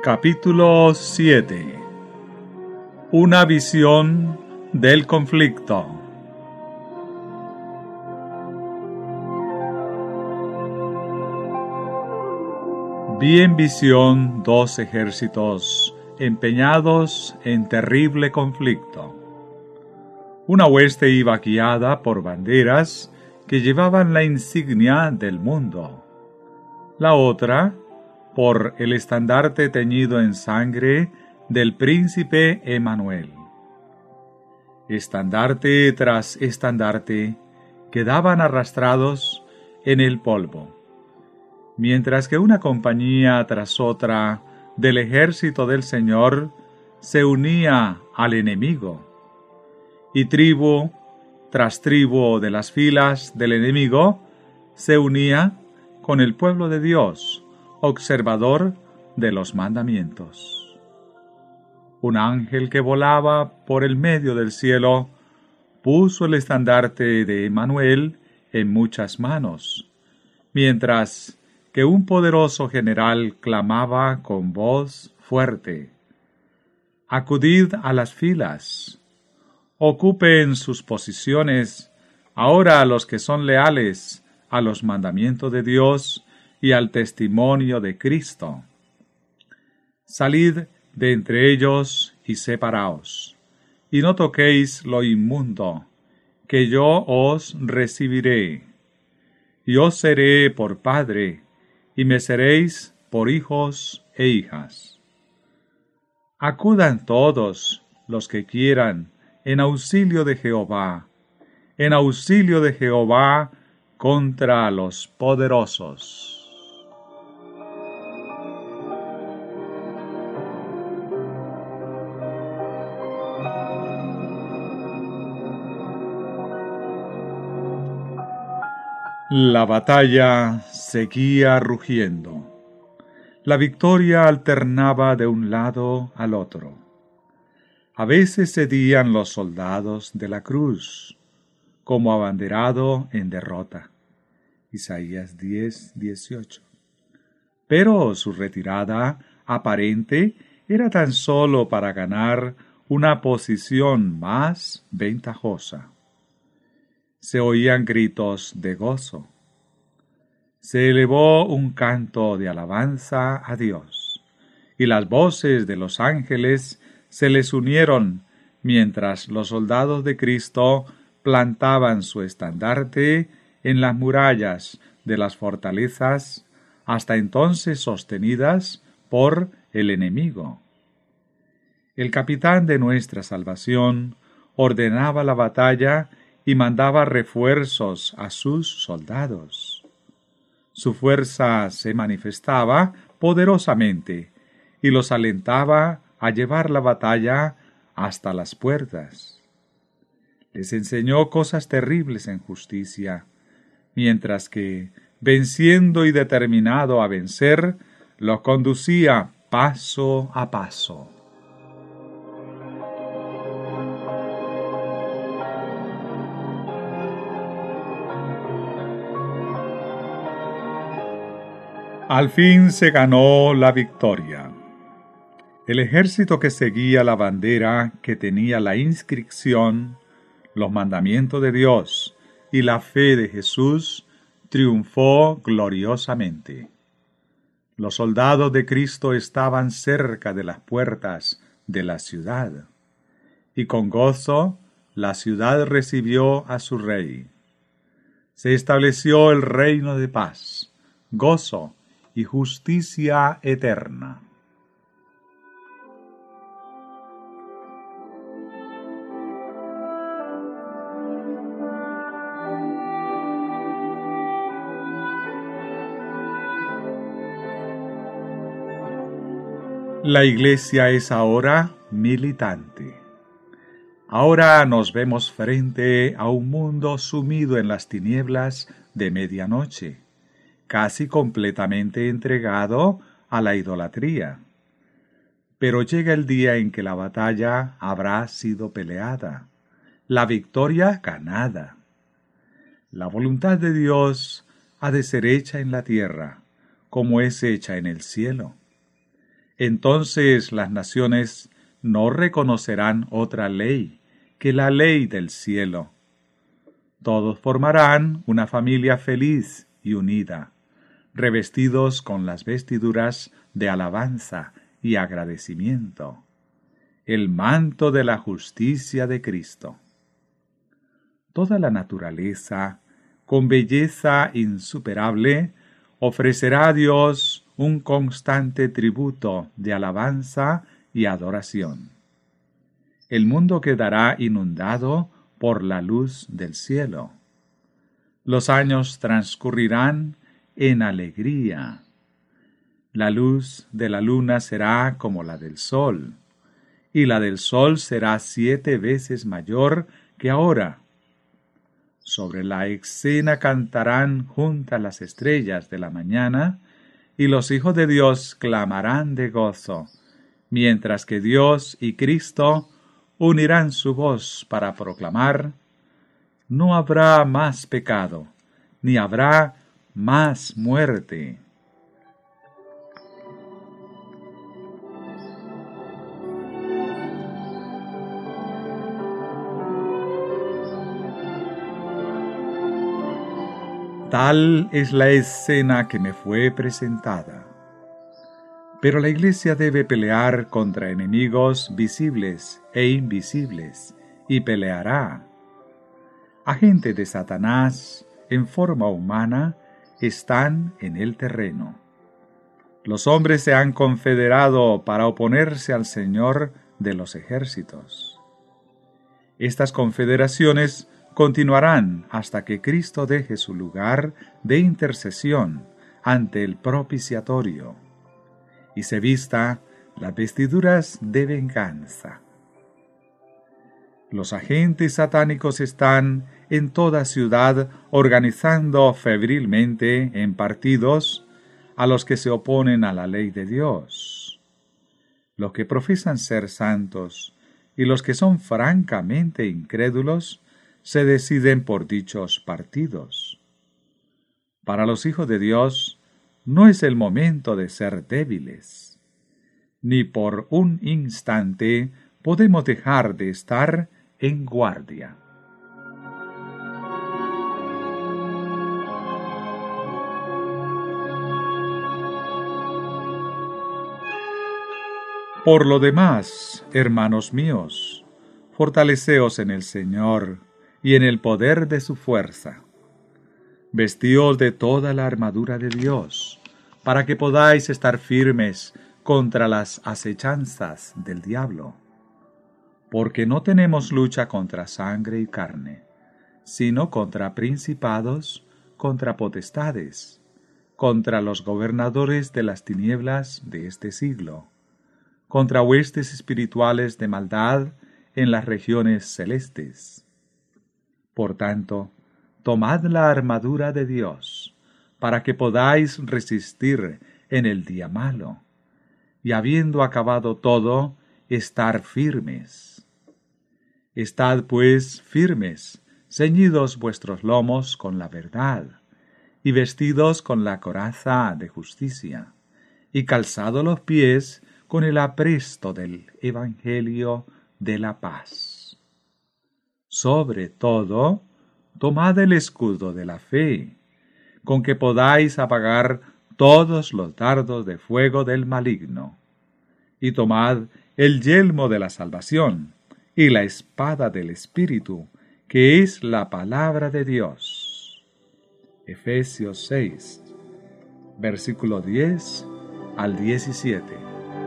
Capítulo 7. Una visión del conflicto. Vi en visión 2 ejércitos empeñados en terrible conflicto. Una hueste iba guiada por banderas que llevaban la insignia del mundo. La otra, por el estandarte teñido en sangre del príncipe Emmanuel. Estandarte tras estandarte quedaban arrastrados en el polvo, mientras que una compañía tras otra del ejército del Señor se unía al enemigo, y tribu tras tribu de las filas del enemigo se unía con el pueblo de Dios, observador de los mandamientos. Un ángel que volaba por el medio del cielo puso el estandarte de Emmanuel en muchas manos, mientras que un poderoso general clamaba con voz fuerte: «Acudid a las filas, ocupen sus posiciones ahora los que son leales a los mandamientos de Dios y al testimonio de Cristo. Salid de entre ellos y separaos, y no toquéis lo inmundo, que yo os recibiré. Y os seré por padre, y me seréis por hijos e hijas. Acudan todos los que quieran en auxilio de Jehová contra los poderosos». La batalla seguía rugiendo. La victoria alternaba de un lado al otro. A veces cedían los soldados de la cruz, como abanderado en derrota. Isaías 10:18. Pero su retirada aparente era tan solo para ganar una posición más ventajosa. Se oían gritos de gozo. Se elevó un canto de alabanza a Dios, y las voces de los ángeles se les unieron mientras los soldados de Cristo plantaban su estandarte en las murallas de las fortalezas hasta entonces sostenidas por el enemigo. El capitán de nuestra salvación ordenaba la batalla y mandaba refuerzos a sus soldados. Su fuerza se manifestaba poderosamente y los alentaba a llevar la batalla hasta las puertas. Les enseñó cosas terribles en justicia, mientras que, venciendo y determinado a vencer, los conducía paso a paso. Al fin se ganó la victoria. El ejército que seguía la bandera que tenía la inscripción, los mandamientos de Dios y la fe de Jesús, triunfó gloriosamente. Los soldados de Cristo estaban cerca de las puertas de la ciudad, y con gozo la ciudad recibió a su rey. Se estableció el reino de paz, gozo y justicia eterna. La Iglesia es ahora militante. Ahora nos vemos frente a un mundo sumido en las tinieblas de medianoche, casi completamente entregado a la idolatría. Pero llega el día en que la batalla habrá sido peleada, la victoria ganada. La voluntad de Dios ha de ser hecha en la tierra, como es hecha en el cielo. Entonces las naciones no reconocerán otra ley que la ley del cielo. Todos formarán una familia feliz y unida, revestidos con las vestiduras de alabanza y agradecimiento, el manto de la justicia de Cristo. Toda la naturaleza, con belleza insuperable, ofrecerá a Dios un constante tributo de alabanza y adoración. El mundo quedará inundado por la luz del cielo. Los años transcurrirán en alegría. La luz de la luna será como la del sol, y la del sol será 7 veces mayor que ahora. Sobre la escena cantarán juntas las estrellas de la mañana, y los hijos de Dios clamarán de gozo, mientras que Dios y Cristo unirán su voz para proclamar: no habrá más pecado, ni habrá más muerte. Tal es la escena que me fue presentada. Pero la Iglesia debe pelear contra enemigos visibles e invisibles, y peleará. Agentes de Satanás, en forma humana, están en el terreno. Los hombres se han confederado para oponerse al Señor de los ejércitos. Estas confederaciones continuarán hasta que Cristo deje su lugar de intercesión ante el propiciatorio y se vista las vestiduras de venganza. Los agentes satánicos están en toda ciudad organizando febrilmente en partidos a los que se oponen a la ley de Dios. Los que profesan ser santos y los que son francamente incrédulos se deciden por dichos partidos. Para los hijos de Dios no es el momento de ser débiles. Ni por un instante podemos dejar de estar en guardia. Por lo demás, hermanos míos, fortaleceos en el Señor y en el poder de su fuerza. Vestíos de toda la armadura de Dios, para que podáis estar firmes contra las acechanzas del diablo. Porque no tenemos lucha contra sangre y carne, sino contra principados, contra potestades, contra los gobernadores de las tinieblas de este siglo, contra huestes espirituales de maldad en las regiones celestes. Por tanto, tomad la armadura de Dios, para que podáis resistir en el día malo, y habiendo acabado todo, estar firmes. Estad pues firmes, ceñidos vuestros lomos con la verdad, y vestidos con la coraza de justicia, y calzados los pies con el apresto del Evangelio de la paz. Sobre todo, tomad el escudo de la fe, con que podáis apagar todos los dardos de fuego del maligno, y tomad el yelmo de la salvación y la espada del Espíritu, que es la palabra de Dios. Efesios 6, versículo 10 al 17.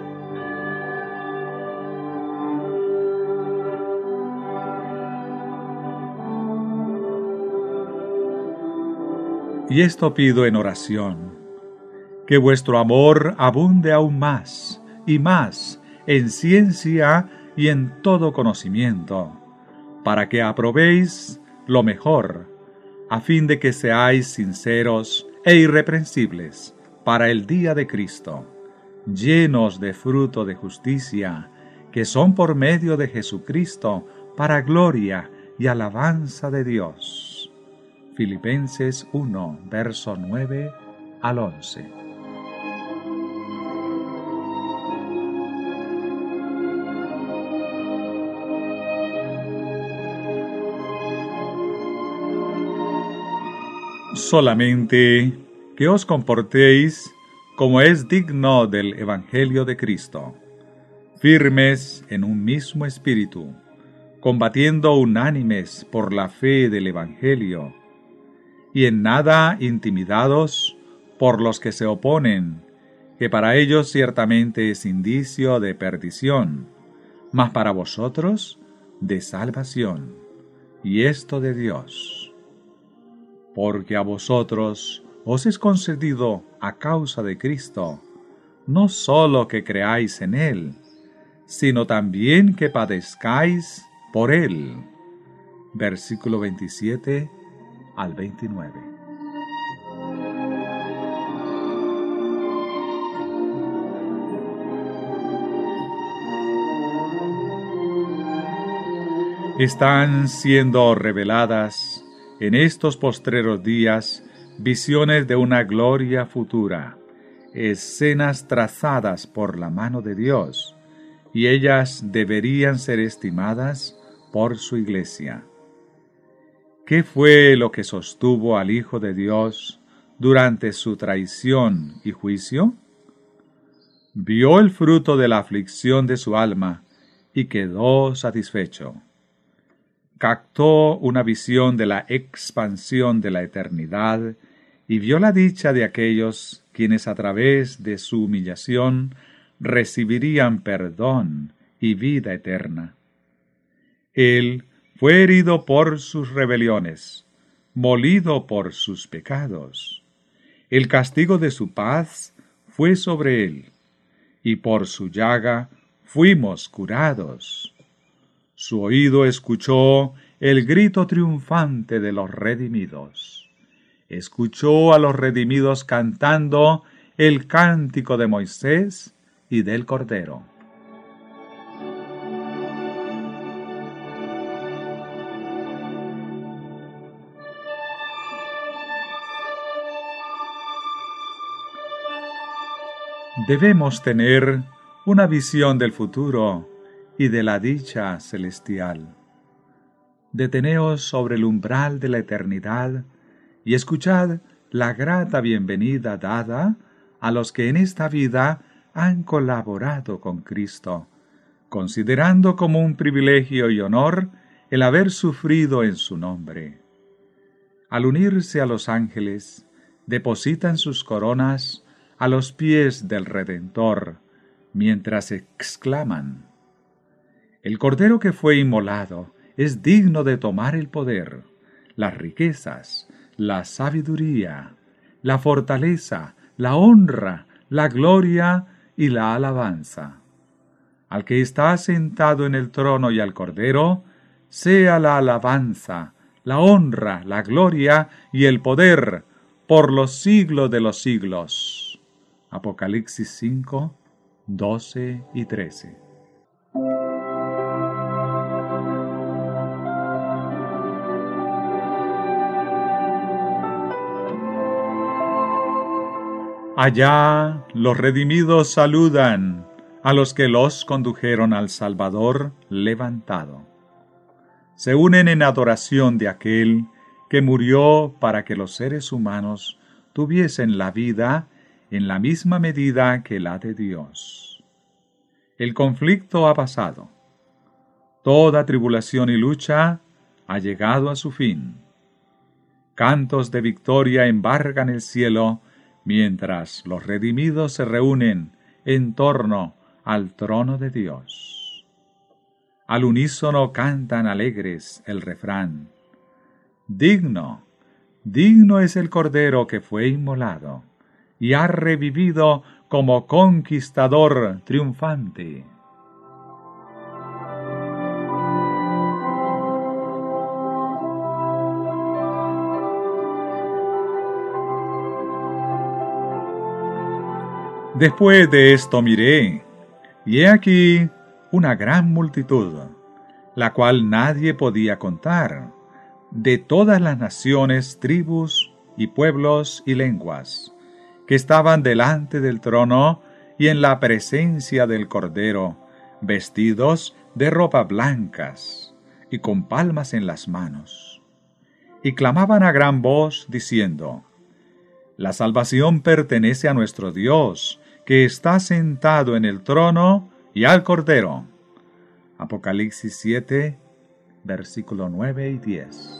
Y esto pido en oración, que vuestro amor abunde aún más y más en ciencia y en todo conocimiento, para que aprobéis lo mejor, a fin de que seáis sinceros e irreprensibles para el día de Cristo, llenos de fruto de justicia, que son por medio de Jesucristo, para gloria y alabanza de Dios. Filipenses 1, verso 9 al 11. Solamente que os comportéis como es digno del Evangelio de Cristo, firmes en un mismo espíritu, combatiendo unánimes por la fe del Evangelio, y en nada intimidados por los que se oponen, que para ellos ciertamente es indicio de perdición, mas para vosotros de salvación, y esto de Dios. Porque a vosotros os es concedido a causa de Cristo, no sólo que creáis en Él, sino también que padezcáis por Él. Versículo 27 al 29. Están siendo reveladas en estos postreros días visiones de una gloria futura, escenas trazadas por la mano de Dios, y ellas deberían ser estimadas por su Iglesia. ¿Qué fue lo que sostuvo al Hijo de Dios durante su traición y juicio? Vio el fruto de la aflicción de su alma y quedó satisfecho. Captó una visión de la expansión de la eternidad y vio la dicha de aquellos quienes a través de su humillación recibirían perdón y vida eterna. Él fue herido por sus rebeliones, molido por sus pecados. El castigo de su paz fue sobre él, y por su llaga fuimos curados. Su oído escuchó el grito triunfante de los redimidos. Escuchó a los redimidos cantando el cántico de Moisés y del Cordero. Debemos tener una visión del futuro y de la dicha celestial. Deteneos sobre el umbral de la eternidad y escuchad la grata bienvenida dada a los que en esta vida han colaborado con Cristo, considerando como un privilegio y honor el haber sufrido en su nombre. Al unirse a los ángeles, depositan sus coronas a los pies del Redentor, mientras exclaman: el Cordero que fue inmolado es digno de tomar el poder, las riquezas, la sabiduría, la fortaleza, la honra, la gloria y la alabanza. Al que está sentado en el trono y al Cordero, sea la alabanza, la honra, la gloria y el poder por los siglos de los siglos. Apocalipsis 5, 12 y 13. Allá los redimidos saludan a los que los condujeron al Salvador levantado. Se unen en adoración de aquel que murió para que los seres humanos tuviesen la vida en la misma medida que la de Dios. El conflicto ha pasado. Toda tribulación y lucha ha llegado a su fin. Cantos de victoria embargan el cielo mientras los redimidos se reúnen en torno al trono de Dios. Al unísono cantan alegres el refrán: digno, digno es el Cordero que fue inmolado y ha revivido como conquistador triunfante. Después de esto miré, y he aquí una gran multitud, la cual nadie podía contar, de todas las naciones, tribus y pueblos y lenguas, que estaban delante del trono y en la presencia del Cordero, vestidos de ropas blancas y con palmas en las manos. y clamaban a gran voz, diciendo: La salvación pertenece a nuestro Dios, que está sentado en el trono, y al Cordero. Apocalipsis 7, versículo 9 y 10.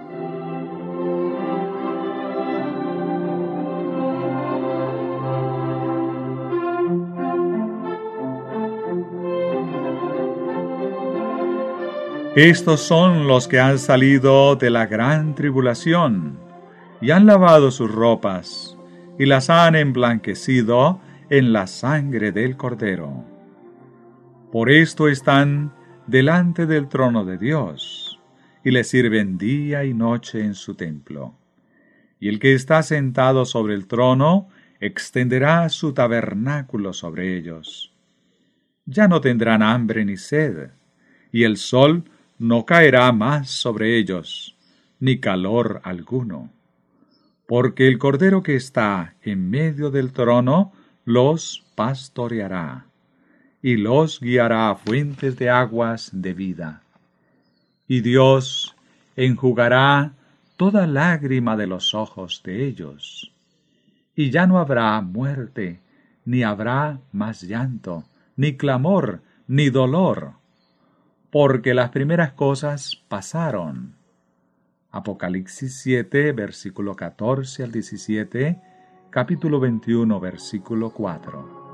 Estos son los que han salido de la gran tribulación, y han lavado sus ropas, y las han emblanquecido en la sangre del Cordero. Por esto están delante del trono de Dios, y le sirven día y noche en su templo. Y el que está sentado sobre el trono extenderá su tabernáculo sobre ellos. Ya no tendrán hambre ni sed, y el sol no caerá más sobre ellos, ni calor alguno, porque el Cordero que está en medio del trono los pastoreará, y los guiará a fuentes de aguas de vida. Y Dios enjugará toda lágrima de los ojos de ellos, y ya no habrá muerte, ni habrá más llanto, ni clamor, ni dolor, porque las primeras cosas pasaron. Apocalipsis 7, versículo 14 al 17, capítulo 21, versículo 4.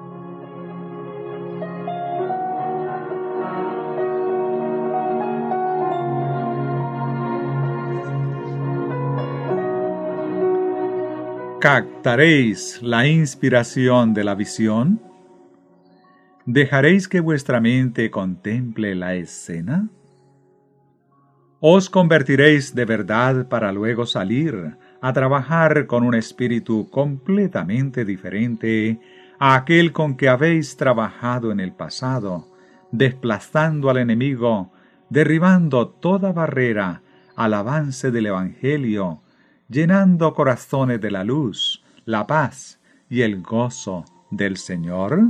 ¿Captaréis la inspiración de la visión? ¿Dejaréis que vuestra mente contemple la escena? ¿Os convertiréis de verdad para luego salir a trabajar con un espíritu completamente diferente a aquel con que habéis trabajado en el pasado, desplazando al enemigo, derribando toda barrera al avance del Evangelio, llenando corazones de la luz, la paz y el gozo del Señor?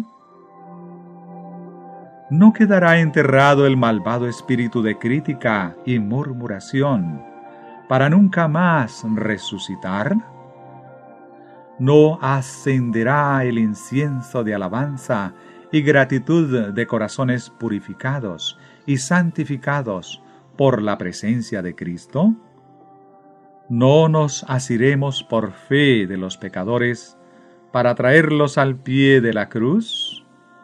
¿No quedará enterrado el malvado espíritu de crítica y murmuración para nunca más resucitar? ¿No ascenderá el incienso de alabanza y gratitud de corazones purificados y santificados por la presencia de Cristo? ¿No nos asiremos por fe de los pecadores para traerlos al pie de la cruz?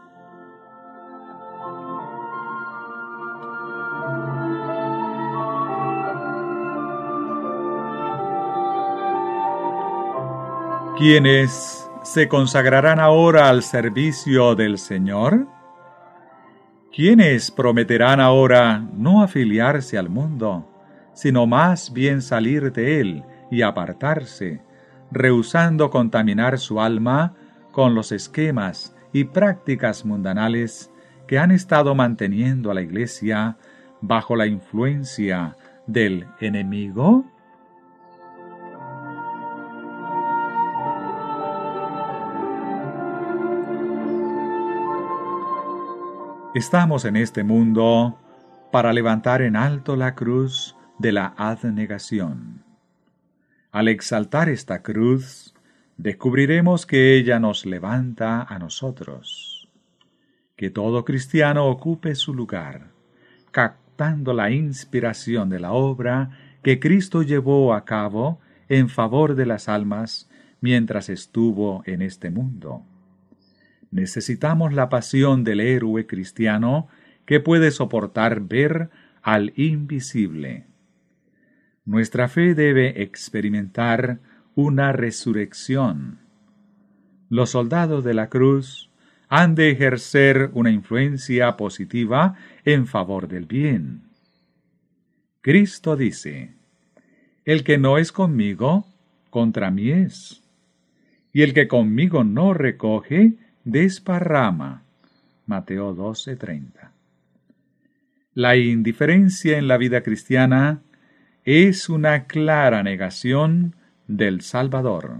¿Quiénes se consagrarán ahora al servicio del Señor? ¿Quiénes prometerán ahora no afiliarse al mundo, sino más bien salir de él y apartarse, rehusando contaminar su alma con los esquemas y prácticas mundanales que han estado manteniendo a la Iglesia bajo la influencia del enemigo? Estamos en este mundo para levantar en alto la cruz de la abnegación. Al exaltar esta cruz, descubriremos que ella nos levanta a nosotros. Que todo cristiano ocupe su lugar, captando la inspiración de la obra que Cristo llevó a cabo en favor de las almas mientras estuvo en este mundo. Necesitamos la pasión del héroe cristiano que puede soportar ver al invisible. Nuestra fe debe experimentar una resurrección. Los soldados de la cruz han de ejercer una influencia positiva en favor del bien. Cristo dice: El que no es conmigo, contra mí es. Y el que conmigo no recoge, desparrama. Mateo 12:30. La indiferencia en la vida cristiana es una clara negación del Salvador.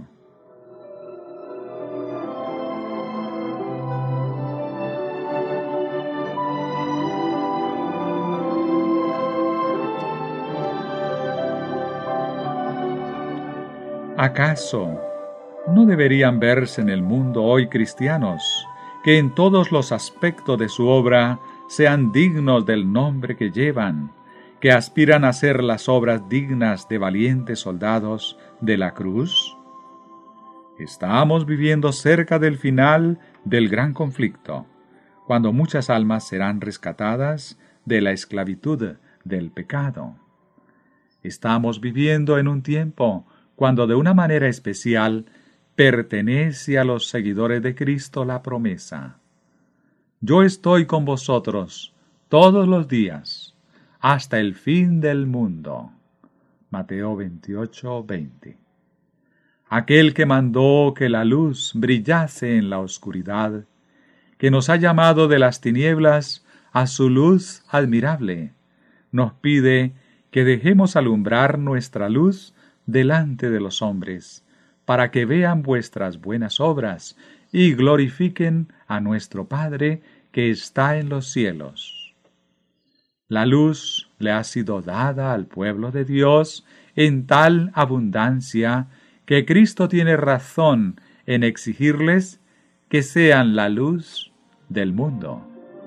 ¿Acaso no deberían verse en el mundo hoy cristianos que en todos los aspectos de su obra sean dignos del nombre que llevan, que aspiran a hacer las obras dignas de valientes soldados de la cruz? Estamos viviendo cerca del final del gran conflicto, cuando muchas almas serán rescatadas de la esclavitud del pecado. Estamos viviendo en un tiempo cuando de una manera especial pertenece a los seguidores de Cristo la promesa: yo estoy con vosotros todos los días, hasta el fin del mundo. Mateo 28:20. Aquel que mandó que la luz brillase en la oscuridad, que nos ha llamado de las tinieblas a su luz admirable, nos pide que dejemos alumbrar nuestra luz delante de los hombres, para que vean vuestras buenas obras y glorifiquen a nuestro Padre que está en los cielos. La luz le ha sido dada al pueblo de Dios en tal abundancia que Cristo tiene razón en exigirles que sean la luz del mundo.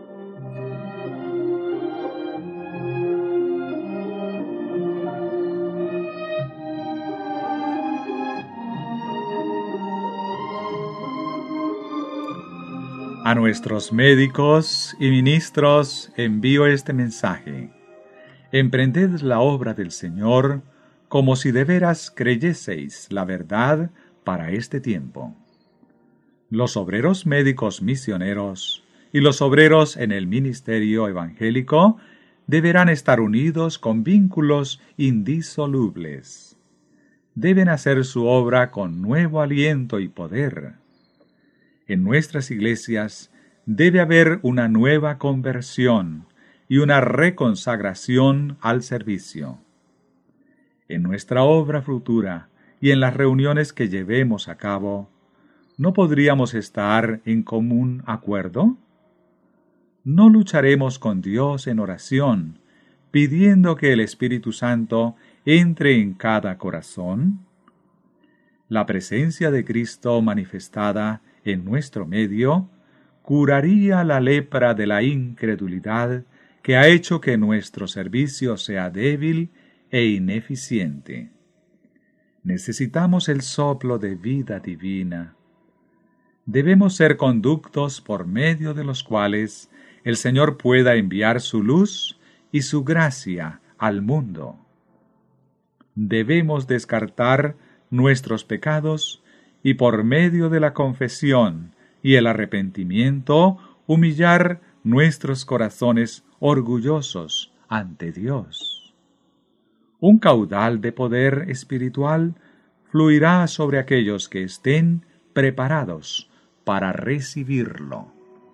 A nuestros médicos y ministros envío este mensaje: emprended la obra del Señor como si de veras creyeseis la verdad para este tiempo. Los obreros médicos misioneros y los obreros en el ministerio evangélico deberán estar unidos con vínculos indisolubles. Deben hacer su obra con nuevo aliento y poder. En nuestras iglesias debe haber una nueva conversión y una reconsagración al servicio. En nuestra obra futura y en las reuniones que llevemos a cabo, ¿no podríamos estar en común acuerdo? ¿No lucharemos con Dios en oración, pidiendo que el Espíritu Santo entre en cada corazón? La presencia de Cristo manifestada en nuestro medio curaría la lepra de la incredulidad que ha hecho que nuestro servicio sea débil e ineficiente. Necesitamos el soplo de vida divina. Debemos ser conductos por medio de los cuales el Señor pueda enviar su luz y su gracia al mundo. Debemos descartar nuestros pecados y por medio de la confesión y el arrepentimiento humillar nuestros corazones orgullosos ante Dios. Un caudal de poder espiritual fluirá sobre aquellos que estén preparados para recibirlo.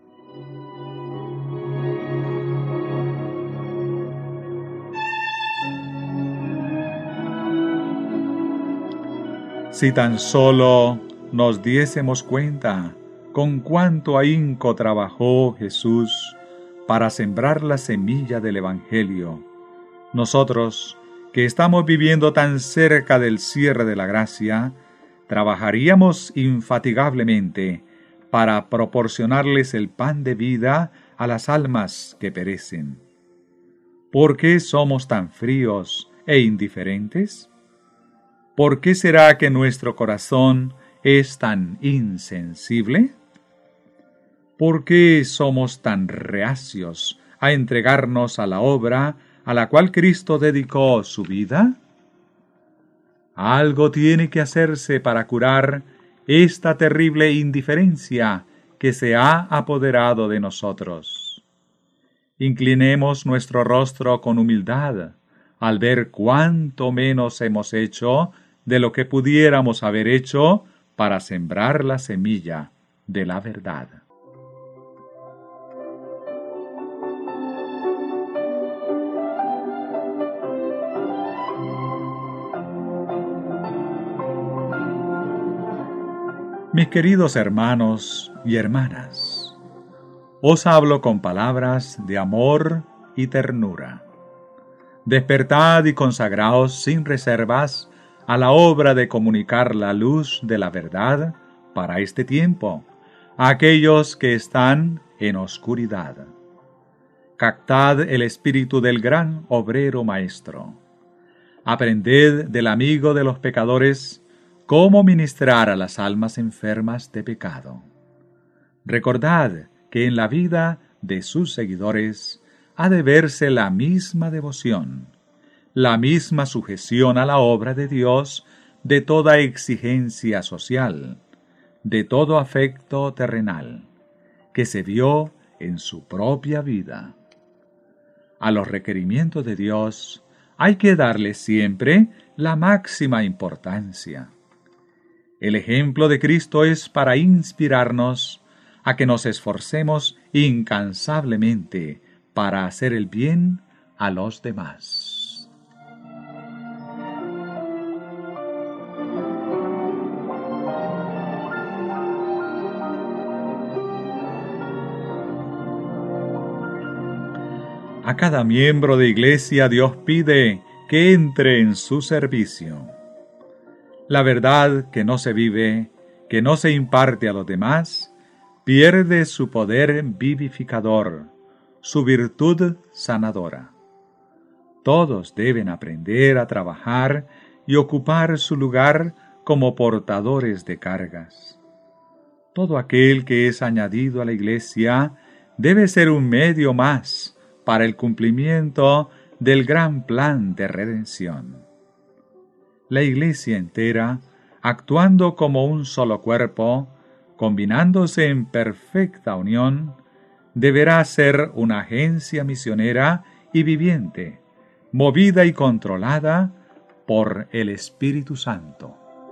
Si tan solo nos diésemos cuenta con cuánto ahínco trabajó Jesús para sembrar la semilla del Evangelio, nosotros, que estamos viviendo tan cerca del cierre de la gracia, trabajaríamos infatigablemente para proporcionarles el pan de vida a las almas que perecen. ¿Por qué somos tan fríos e indiferentes? ¿Por qué será que nuestro corazón es tan insensible? ¿Por qué somos tan reacios a entregarnos a la obra a la cual Cristo dedicó su vida? Algo tiene que hacerse para curar esta terrible indiferencia que se ha apoderado de nosotros. Inclinemos nuestro rostro con humildad al ver cuánto menos hemos hecho de lo que pudiéramos haber hecho para sembrar la semilla de la verdad. Mis queridos hermanos y hermanas, os hablo con palabras de amor y ternura. Despertad y consagraos sin reservas a la obra de comunicar la luz de la verdad para este tiempo, a aquellos que están en oscuridad. Captad el espíritu del gran obrero maestro. Aprended del amigo de los pecadores cómo ministrar a las almas enfermas de pecado. Recordad que en la vida de sus seguidores ha de verse la misma devoción, la misma sujeción a la obra de Dios de toda exigencia social, de todo afecto terrenal, que se vio en su propia vida. A los requerimientos de Dios hay que darle siempre la máxima importancia. El ejemplo de Cristo es para inspirarnos a que nos esforcemos incansablemente para hacer el bien a los demás. A cada miembro de iglesia Dios pide que entre en su servicio. La verdad que no se vive, que no se imparte a los demás, pierde su poder vivificador, su virtud sanadora. Todos deben aprender a trabajar y ocupar su lugar como portadores de cargas. Todo aquel que es añadido a la iglesia debe ser un medio más para el cumplimiento del gran plan de redención. La iglesia entera, actuando como un solo cuerpo, combinándose en perfecta unión, deberá ser una agencia misionera y viviente, movida y controlada por el Espíritu Santo.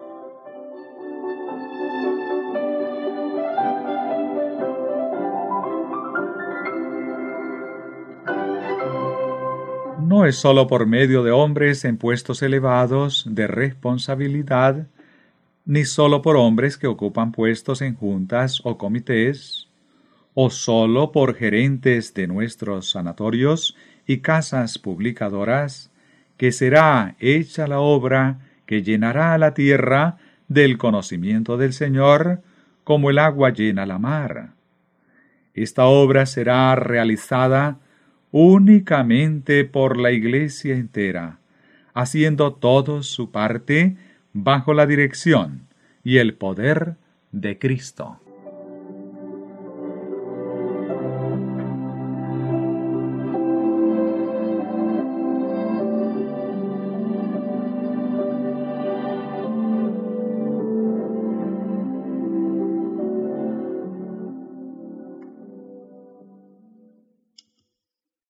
No es sólo por medio de hombres en puestos elevados de responsabilidad, ni sólo por hombres que ocupan puestos en juntas o comités, o sólo por gerentes de nuestros sanatorios y casas publicadoras, que será hecha la obra que llenará a la tierra del conocimiento del Señor, como el agua llena la mar. Esta obra será realizada únicamente por la iglesia entera, haciendo todos su parte bajo la dirección y el poder de Cristo.